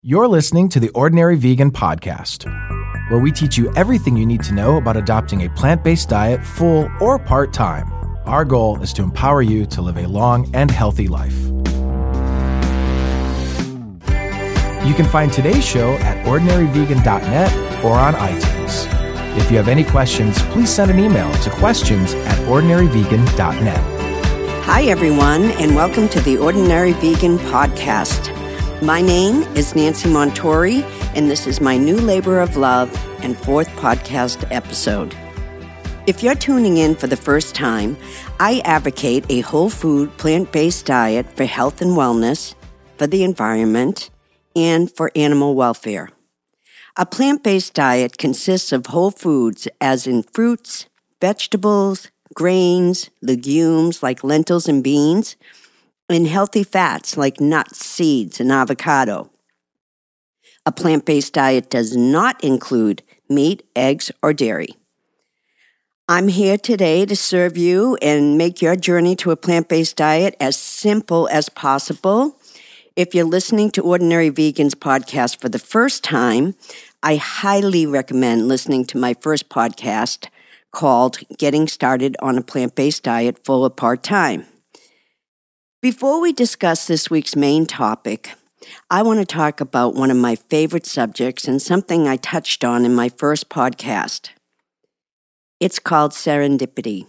You're listening to the Ordinary Vegan Podcast, where we teach you everything you need to know about adopting a plant-based diet full or part-time. Our goal is to empower you to live a long and healthy life. You can find today's show at ordinaryvegan.net or on iTunes. If you have any questions, please send an email to questions@ordinaryvegan.net. Hi, everyone, and welcome to the Ordinary Vegan Podcast. My name is Nancy Montori, and this is my new labor of love and fourth podcast episode. If you're tuning in for the first time, I advocate a whole food, plant-based diet for health and wellness, for the environment, and for animal welfare. A plant-based diet consists of whole foods, as in fruits, vegetables, grains, legumes like lentils and beans, and healthy fats like nuts, seeds, and avocado. A plant-based diet does not include meat, eggs, or dairy. I'm here today to serve you and make your journey to a plant-based diet as simple as possible. If you're listening to Ordinary Vegan's podcast for the first time, I highly recommend listening to my first podcast called Getting Started on a Plant-Based Diet Full or Part-Time. Before we discuss this week's main topic, I want to talk about one of my favorite subjects and something I touched on in my first podcast. It's called serendipity.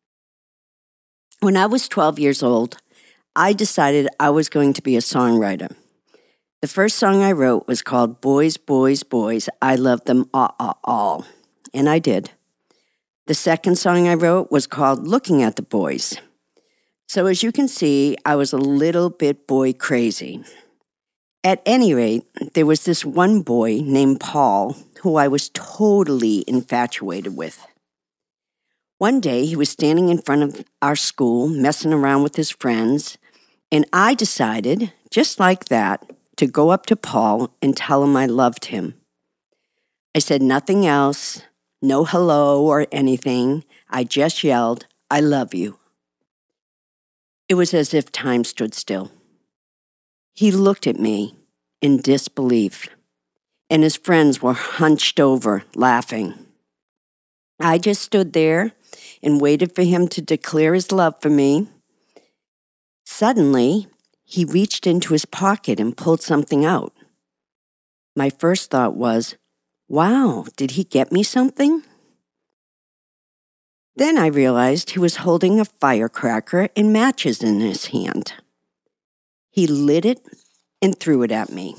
When I was 12 years old, I decided I was going to be a songwriter. The first song I wrote was called Boys, Boys, Boys, I Love Them All, and I did. The second song I wrote was called Looking at the Boys. So as you can see, I was a little bit boy crazy. At any rate, there was this one boy named Paul who I was totally infatuated with. One day, he was standing in front of our school, messing around with his friends, and I decided, just like that, to go up to Paul and tell him I loved him. I said nothing else, no hello or anything. I just yelled, I love you. It was as if time stood still. He looked at me in disbelief, and his friends were hunched over, laughing. I just stood there and waited for him to declare his love for me. Suddenly, he reached into his pocket and pulled something out. My first thought was, wow, did he get me something? Then I realized he was holding a firecracker and matches in his hand. He lit it and threw it at me.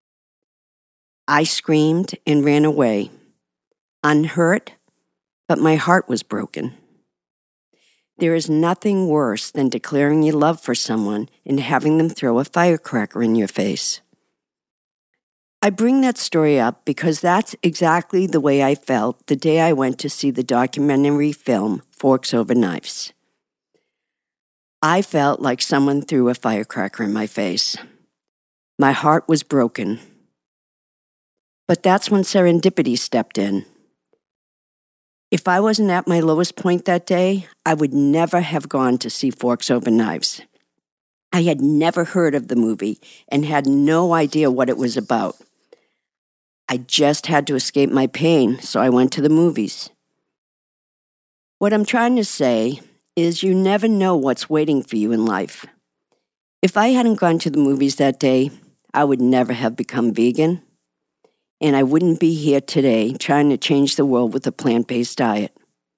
I screamed and ran away, unhurt, but my heart was broken. There is nothing worse than declaring your love for someone and having them throw a firecracker in your face. I bring that story up because that's exactly the way I felt the day I went to see the documentary film Forks Over Knives. I felt like someone threw a firecracker in my face. My heart was broken. But that's when serendipity stepped in. If I wasn't at my lowest point that day, I would never have gone to see Forks Over Knives. I had never heard of the movie and had no idea what it was about. I just had to escape my pain, so I went to the movies. What I'm trying to say is you never know what's waiting for you in life. If I hadn't gone to the movies that day, I would never have become vegan, and I wouldn't be here today trying to change the world with a plant-based diet.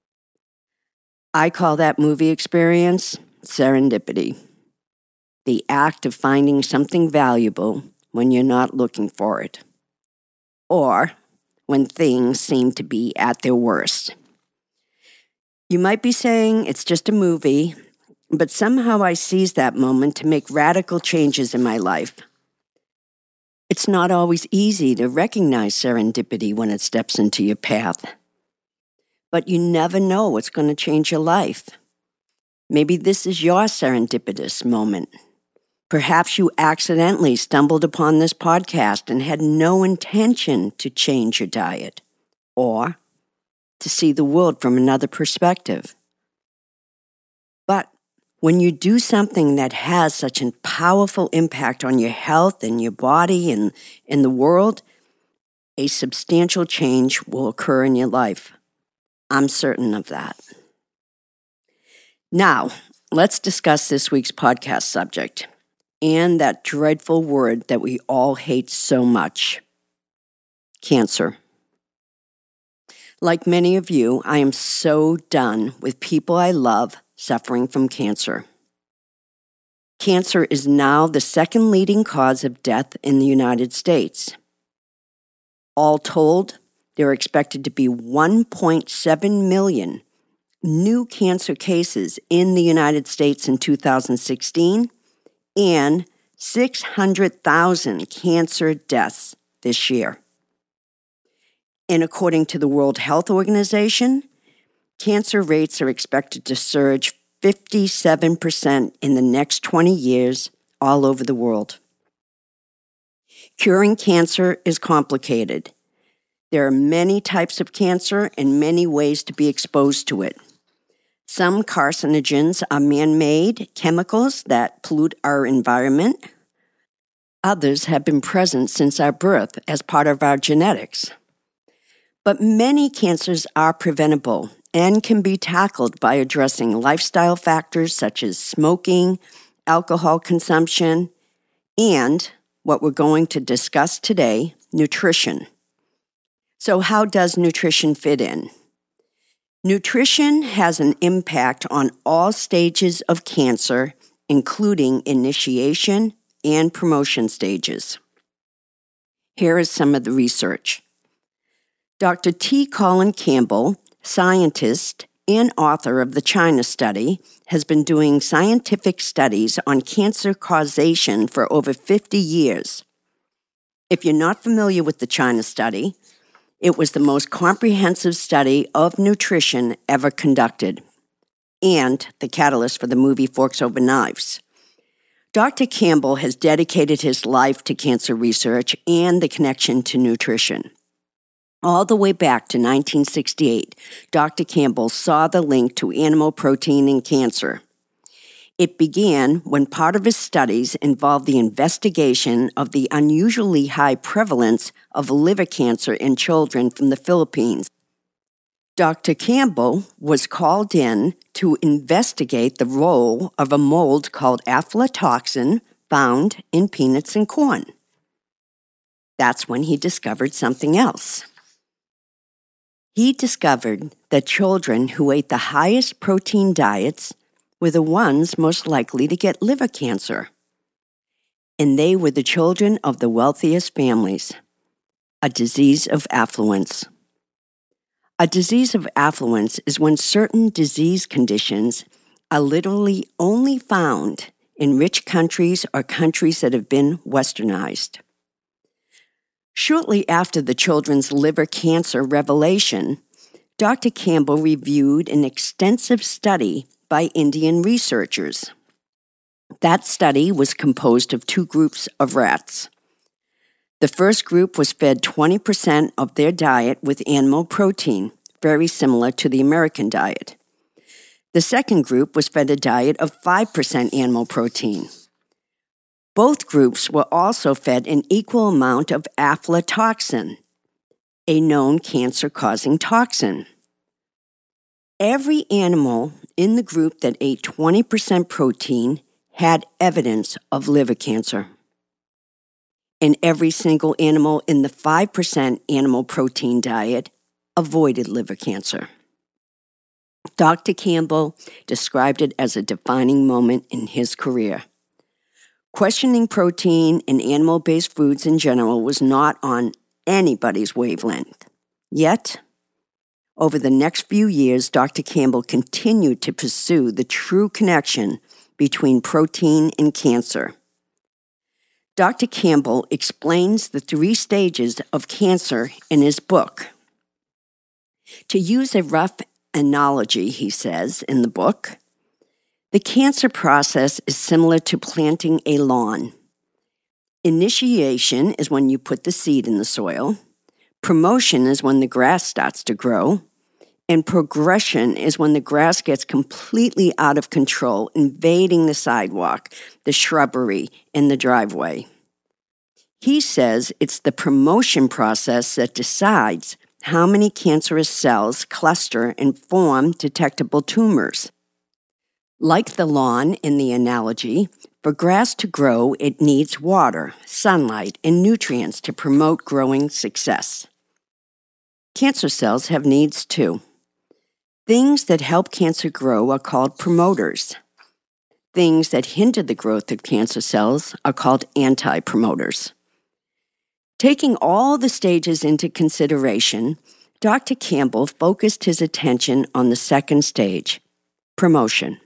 I call that movie experience serendipity, the act of finding something valuable when you're not looking for it, or when things seem to be at their worst. You might be saying it's just a movie, but somehow I seized that moment to make radical changes in my life. It's not always easy to recognize serendipity when it steps into your path, but you never know what's going to change your life. Maybe this is your serendipitous moment. Perhaps you accidentally stumbled upon this podcast and had no intention to change your diet or to see the world from another perspective. But When you do something that has such a powerful impact on your health and your body and in the world, a substantial change will occur in your life. I'm certain of that. Now, let's discuss this week's podcast subject and that dreadful word that we all hate so much, cancer. Like many of you, I am so done with people I love suffering from cancer. Cancer is now the second leading cause of death in the United States. All told, there are expected to be 1.7 million new cancer cases in the United States in 2016 and 600,000 cancer deaths this year. And according to the World Health Organization, cancer rates are expected to surge 57% in the next 20 years all over the world. Curing cancer is complicated. There are many types of cancer and many ways to be exposed to it. Some carcinogens are man-made chemicals that pollute our environment. Others have been present since our birth as part of our genetics. But many cancers are preventable and can be tackled by addressing lifestyle factors such as smoking, alcohol consumption, and what we're going to discuss today, nutrition. So how does nutrition fit in? Nutrition has an impact on all stages of cancer, including initiation and promotion stages. Here is some of the research. Dr. T. Colin Campbell, scientist and author of the China Study, has been doing scientific studies on cancer causation for over 50 years. If you're not familiar with the China Study, it was the most comprehensive study of nutrition ever conducted, and the catalyst for the movie Forks Over Knives. Dr. Campbell has dedicated his life to cancer research and the connection to nutrition. All the way back to 1968, Dr. Campbell saw the link to animal protein in cancer. It began when part of his studies involved the investigation of the unusually high prevalence of liver cancer in children from the Philippines. Dr. Campbell was called in to investigate the role of a mold called aflatoxin found in peanuts and corn. That's when he discovered something else. He discovered that children who ate the highest protein diets were the ones most likely to get liver cancer. And they were the children of the wealthiest families, a disease of affluence. A disease of affluence is when certain disease conditions are literally only found in rich countries or countries that have been westernized. Shortly after the children's liver cancer revelation, Dr. Campbell reviewed an extensive study by Indian researchers. That study was composed of two groups of rats. The first group was fed 20% of their diet with animal protein, very similar to the American diet. The second group was fed a diet of 5% animal protein. Both groups were also fed an equal amount of aflatoxin, a known cancer-causing toxin. Every animal in the group that ate 20% protein had evidence of liver cancer. And every single animal in the 5% animal protein diet avoided liver cancer. Dr. Campbell described it as a defining moment in his career. Questioning protein and animal-based foods in general was not on anybody's wavelength. Yet, over the next few years, Dr. Campbell continued to pursue the true connection between protein and cancer. Dr. Campbell explains the 3 stages of cancer in his book. To use a rough analogy, he says in the book, the cancer process is similar to planting a lawn. Initiation is when you put the seed in the soil. Promotion is when the grass starts to grow. And progression is when the grass gets completely out of control, invading the sidewalk, the shrubbery, and the driveway. He says it's the promotion process that decides how many cancerous cells cluster and form detectable tumors. Like the lawn in the analogy, for grass to grow, it needs water, sunlight, and nutrients to promote growing success. Cancer cells have needs too. Things that help cancer grow are called promoters. Things that hinder the growth of cancer cells are called anti-promoters. Taking all the stages into consideration, Dr. Campbell focused his attention on the second stage, promotion.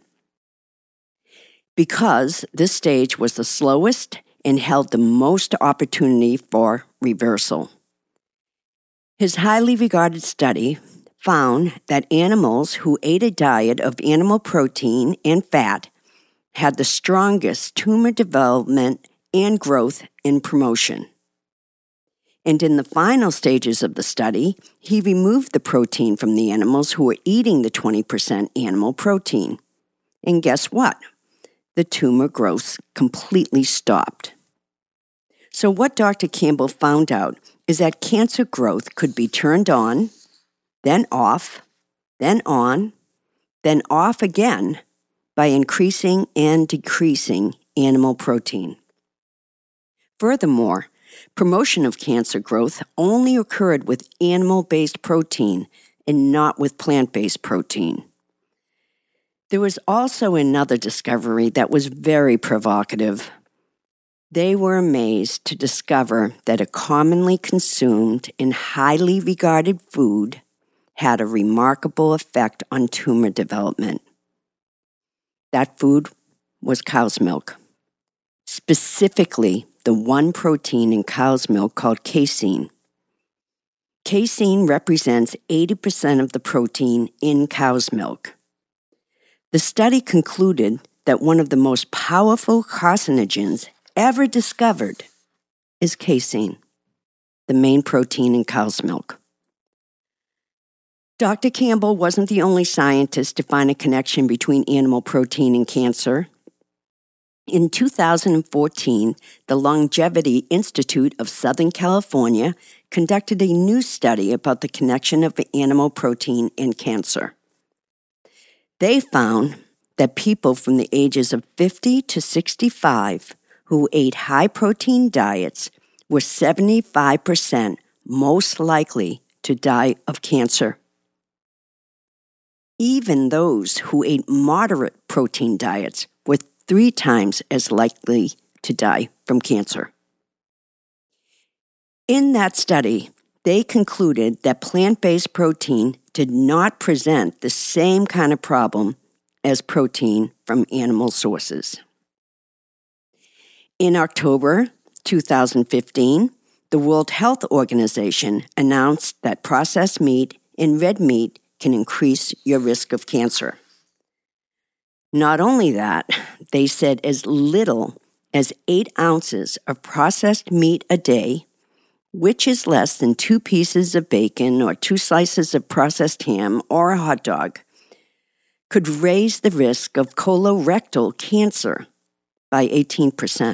Because this stage was the slowest and held the most opportunity for reversal. His highly regarded study found that animals who ate a diet of animal protein and fat had the strongest tumor development and growth in promotion. And in the final stages of the study, he removed the protein from the animals who were eating the 20% animal protein. And guess what? The tumor growth completely stopped. So what Dr. Campbell found out is that cancer growth could be turned on, then off, then on, then off again by increasing and decreasing animal protein. Furthermore, promotion of cancer growth only occurred with animal-based protein and not with plant-based protein. There was also another discovery that was very provocative. They were amazed to discover that a commonly consumed and highly regarded food had a remarkable effect on tumor development. That food was cow's milk, specifically the one protein in cow's milk called casein. Casein represents 80% of the protein in cow's milk. The study concluded that one of the most powerful carcinogens ever discovered is casein, the main protein in cow's milk. Dr. Campbell wasn't the only scientist to find a connection between animal protein and cancer. In 2014, the Longevity Institute of Southern California conducted a new study about the connection of animal protein and cancer. They found that people from the ages of 50 to 65 who ate high-protein diets were 75% most likely to die of cancer. Even those who ate moderate protein diets were 3 times as likely to die from cancer. In that study, they concluded that plant-based protein did not present the same kind of problem as protein from animal sources. In October 2015, the World Health Organization announced that processed meat and red meat can increase your risk of cancer. Not only that, they said as little as 8 ounces of processed meat a day, which is less than 2 pieces of bacon or 2 slices of processed ham or a hot dog, could raise the risk of colorectal cancer by 18%.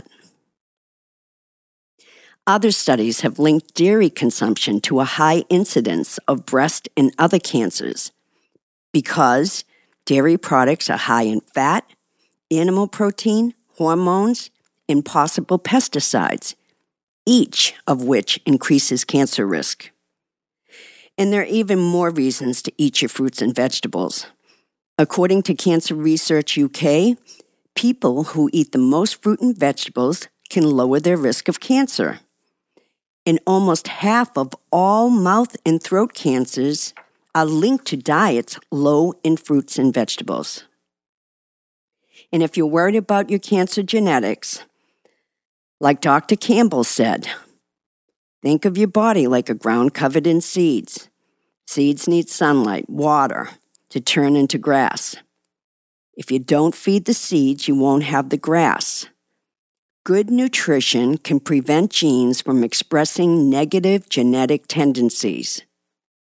Other studies have linked dairy consumption to a high incidence of breast and other cancers because dairy products are high in fat, animal protein, hormones, and possible pesticides, each of which increases cancer risk. And there are even more reasons to eat your fruits and vegetables. According to Cancer Research UK, people who eat the most fruit and vegetables can lower their risk of cancer. And almost half of all mouth and throat cancers are linked to diets low in fruits and vegetables. And if you're worried about your cancer genetics, like Dr. Campbell said, think of your body like a ground covered in seeds. Seeds need sunlight, water to turn into grass. If you don't feed the seeds, you won't have the grass. Good nutrition can prevent genes from expressing negative genetic tendencies.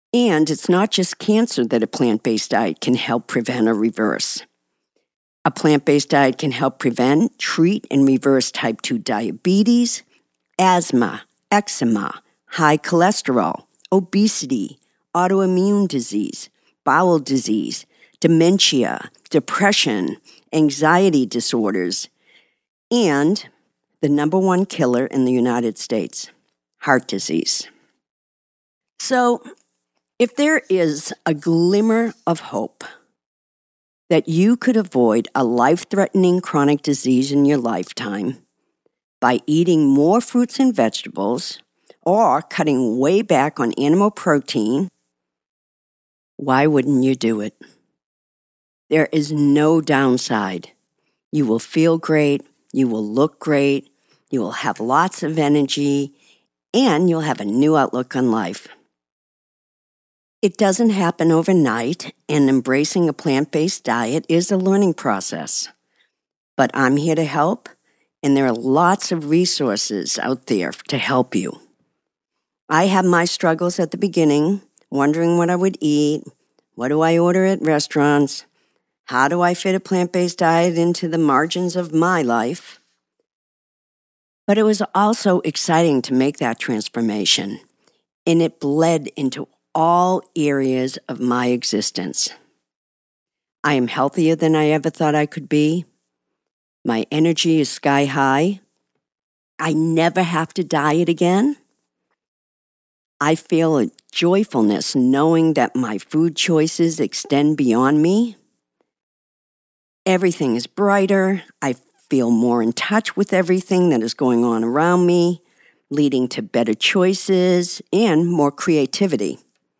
And it's not just cancer that a plant-based diet can help prevent or reverse. A plant-based diet can help prevent, treat, and reverse type 2 diabetes, asthma, eczema, high cholesterol, obesity, autoimmune disease, bowel disease, dementia, depression, anxiety disorders, and the number one killer in the United States, heart disease. So, if there is a glimmer of hope that you could avoid a life-threatening chronic disease in your lifetime by eating more fruits and vegetables or cutting way back on animal protein, why wouldn't you do it? There is no downside. You will feel great, you will look great, you will have lots of energy, and you'll have a new outlook on life. It doesn't happen overnight, and embracing a plant-based diet is a learning process. But I'm here to help, and there are lots of resources out there to help you. I had my struggles at the beginning, wondering what I would eat, what do I order at restaurants, how do I fit a plant-based diet into the margins of my life? But it was also exciting to make that transformation, and it bled into all areas of my existence. I am healthier than I ever thought I could be. My energy is sky high. I never have to diet again. I feel a joyfulness knowing that my food choices extend beyond me. Everything is brighter. I feel more in touch with everything that is going on around me, leading to better choices and more creativity.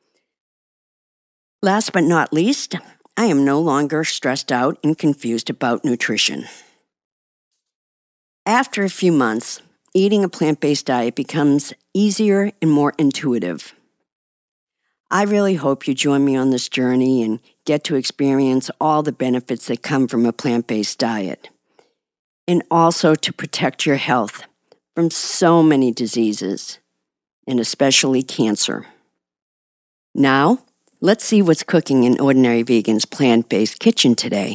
Last but not least, I am no longer stressed out and confused about nutrition. After a few months, eating a plant-based diet becomes easier and more intuitive. I really hope you join me on this journey and get to experience all the benefits that come from a plant-based diet, and also to protect your health from so many diseases, and especially cancer. Now, let's see what's cooking in Ordinary Vegan's plant-based kitchen today.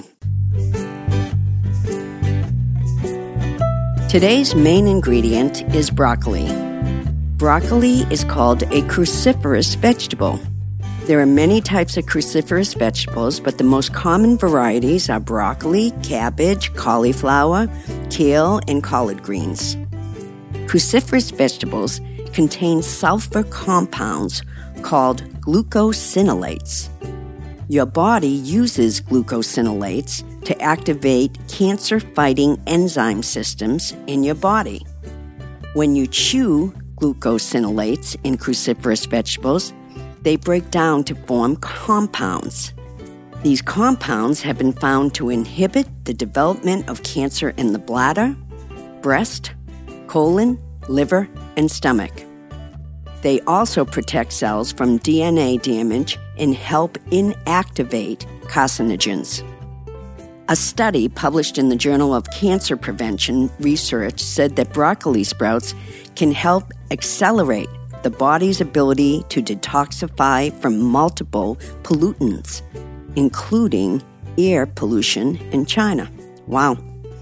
Today's main ingredient is broccoli. Broccoli is called a cruciferous vegetable. There are many types of cruciferous vegetables, but the most common varieties are broccoli, cabbage, cauliflower, kale, and collard greens. Cruciferous vegetables contain sulfur compounds called glucosinolates. Your body uses glucosinolates to activate cancer-fighting enzyme systems in your body. When you chew glucosinolates in cruciferous vegetables, they break down to form compounds. These compounds have been found to inhibit the development of cancer in the bladder, breast, colon, liver, and stomach. They also protect cells from DNA damage and help inactivate carcinogens. A study published in the Journal of Cancer Prevention Research said that broccoli sprouts can help accelerate the body's ability to detoxify from multiple pollutants, including air pollution in China. Wow.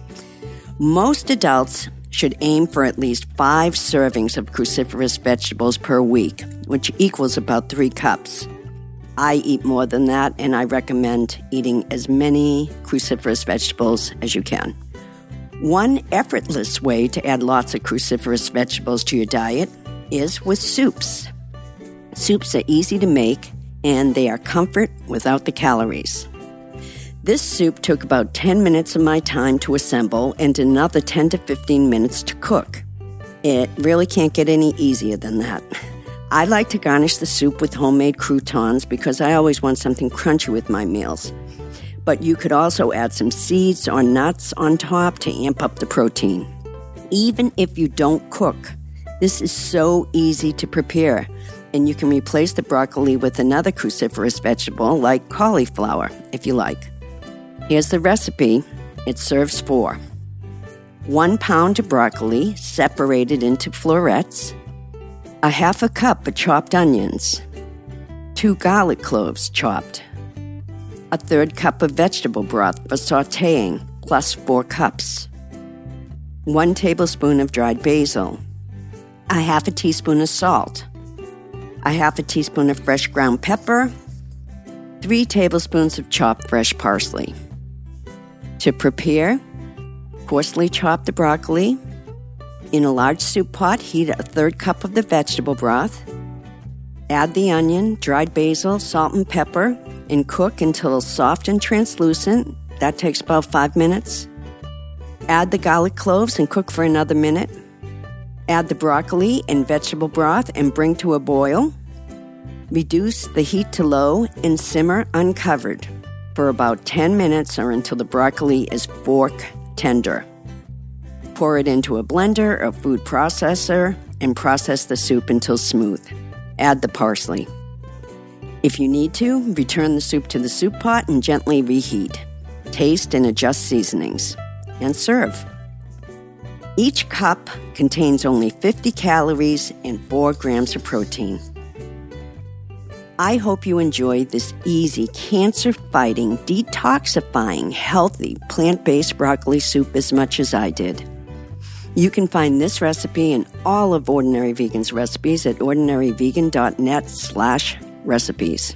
Most adults should aim for at least 5 servings of cruciferous vegetables per week, which equals about 3 cups. I eat more than that, and I recommend eating as many cruciferous vegetables as you can. One effortless way to add lots of cruciferous vegetables to your diet is with soups. Soups are easy to make, and they are comfort without the calories. This soup took about 10 minutes of my time to assemble and another 10 to 15 minutes to cook. It really can't get any easier than that. I like to garnish the soup with homemade croutons because I always want something crunchy with my meals. But you could also add some seeds or nuts on top to amp up the protein. Even if you don't cook, this is so easy to prepare, and you can replace the broccoli with another cruciferous vegetable like cauliflower if you like. Here's the recipe. It serves 4. 1 pound of broccoli separated into florets, a half a cup of chopped onions, 2 garlic cloves chopped, a 1/3 cup of vegetable broth for sautéing, plus 4 cups, 1 tablespoon of dried basil, a 1/2 teaspoon of salt, a 1/2 teaspoon of fresh ground pepper, 3 tablespoons of chopped fresh parsley. To prepare, coarsely chop the broccoli. In a large soup pot, heat a 1/3 cup of the vegetable broth. Add the onion, dried basil, salt, and pepper, and cook until soft and translucent. That takes about 5 minutes. Add the garlic cloves and cook for another minute. Add the broccoli and vegetable broth and bring to a boil. Reduce the heat to low and simmer uncovered for about 10 minutes or until the broccoli is fork tender. Pour it into a blender or food processor and process the soup until smooth. Add the parsley. If you need to, return the soup to the soup pot and gently reheat. Taste and adjust seasonings. And serve. Each cup contains only 50 calories and 4 grams of protein. I hope you enjoyed this easy, cancer-fighting, detoxifying, healthy, plant-based broccoli soup as much as I did. You can find this recipe and all of Ordinary Vegan's recipes at ordinaryvegan.net/recipes.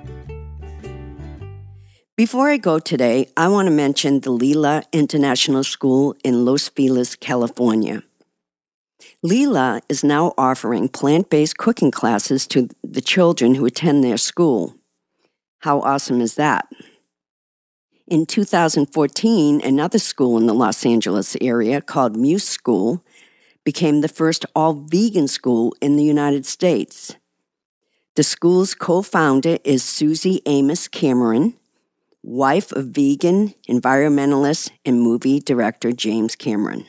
Before I go today, I want to mention the Lila International School in Los Feliz, California. Lila is now offering plant-based cooking classes to the children who attend their school. How awesome is that? In 2014, another school in the Los Angeles area called Muse School became the first all-vegan school in the United States. The school's co-founder is Susie Amos Cameron, wife of vegan, environmentalist, and movie director James Cameron.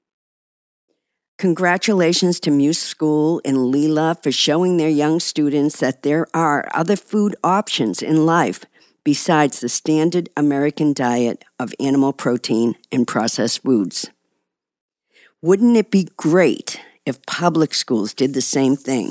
Congratulations to Muse School and Lila for showing their young students that there are other food options in life besides the standard American diet of animal protein and processed foods. Wouldn't it be great if public schools did the same thing?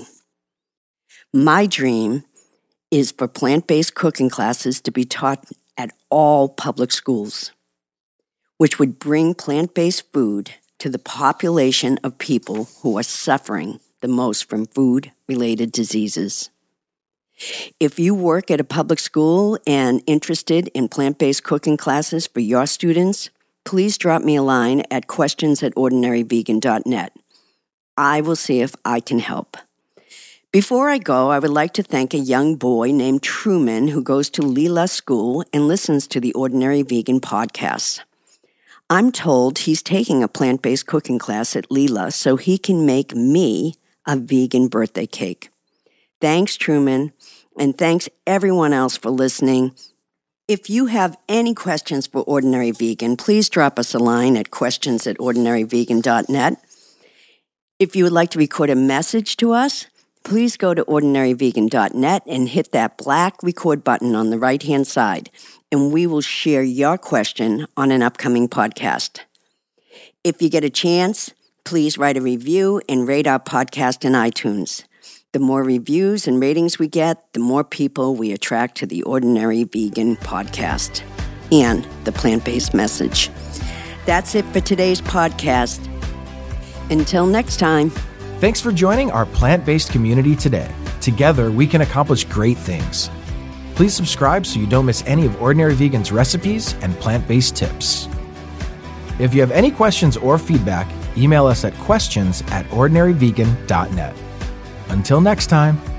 My dream is for plant-based cooking classes to be taught at all public schools, which would bring plant-based food to the population of people who are suffering the most from food-related diseases. If you work at a public school and interested in plant-based cooking classes for your students, please drop me a line at questions@ordinaryvegan.net. I will see if I can help. Before I go, I would like to thank a young boy named Truman who goes to Lila School and listens to the Ordinary Vegan podcast. I'm told he's taking a plant-based cooking class at Lila so he can make me a vegan birthday cake. Thanks, Truman, and thanks everyone else for listening. If you have any questions for Ordinary Vegan, please drop us a line at questions@ordinaryvegan.net. If you would like to record a message to us, please go to ordinaryvegan.net and hit that black record button on the right-hand side, and we will share your question on an upcoming podcast. If you get a chance, please write a review and rate our podcast in iTunes. The more reviews and ratings we get, the more people we attract to the Ordinary Vegan podcast and the plant-based message. That's it for today's podcast. Until next time. Thanks for joining our plant-based community today. Together, we can accomplish great things. Please subscribe so you don't miss any of Ordinary Vegan's recipes and plant-based tips. If you have any questions or feedback, email us at questions@ordinaryvegan.net. Until next time.